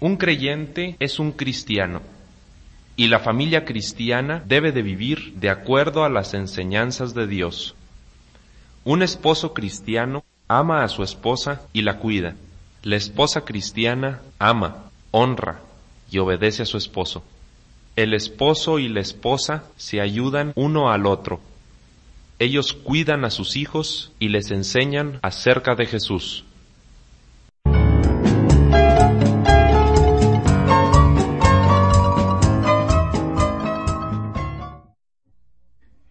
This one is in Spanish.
Un creyente es un cristiano, y la familia cristiana debe de vivir de acuerdo a las enseñanzas de Dios. Un esposo cristiano ama a su esposa y la cuida. La esposa cristiana ama, honra y obedece a su esposo. El esposo y la esposa se ayudan uno al otro. Ellos cuidan a sus hijos y les enseñan acerca de Jesús.